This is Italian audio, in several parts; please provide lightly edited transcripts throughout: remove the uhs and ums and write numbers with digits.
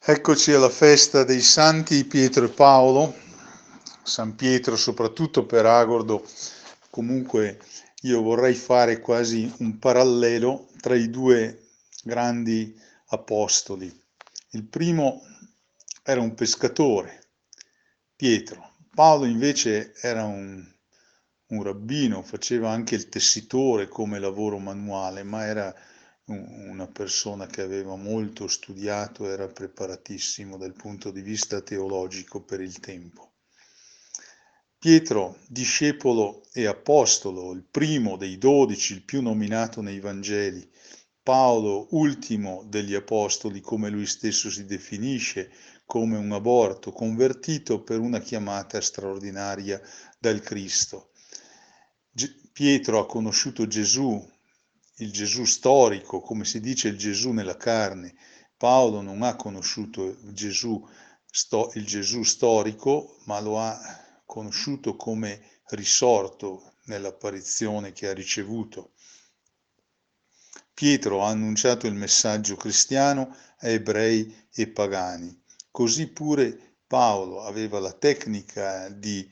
Eccoci alla festa dei santi Pietro e Paolo, San Pietro soprattutto per Agordo. Comunque io vorrei fare quasi un parallelo tra i due grandi apostoli. Il primo era un pescatore, Pietro. Paolo invece era un rabbino, faceva anche il tessitore come lavoro manuale, ma era una persona che aveva molto studiato, era preparatissimo dal punto di vista teologico per il tempo. Pietro, discepolo e apostolo, il primo dei 12, il più nominato nei Vangeli. Paolo, ultimo degli apostoli, come lui stesso si definisce, come un aborto, convertito per una chiamata straordinaria dal Cristo. Pietro ha conosciuto Gesù, il Gesù storico, come si dice il Gesù nella carne. Paolo non ha conosciuto il Gesù storico, ma lo ha conosciuto come risorto nell'apparizione che ha ricevuto. Pietro ha annunciato il messaggio cristiano a ebrei e pagani. Così pure Paolo aveva la tecnica di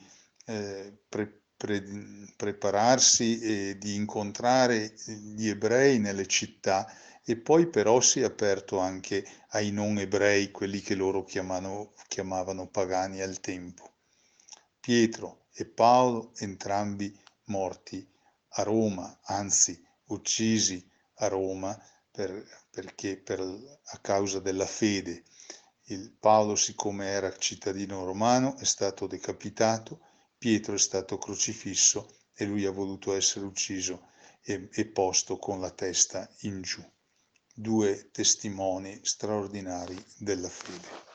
prepararsi e di incontrare gli ebrei nelle città, e poi però si è aperto anche ai non ebrei, quelli che loro chiamavano pagani al tempo. Pietro e Paolo, entrambi morti a Roma, anzi uccisi a Roma a causa della fede. Paolo, siccome era cittadino romano, è stato decapitato, Pietro è stato crocifisso e lui ha voluto essere ucciso e posto con la testa in giù. Due testimoni straordinari della fede.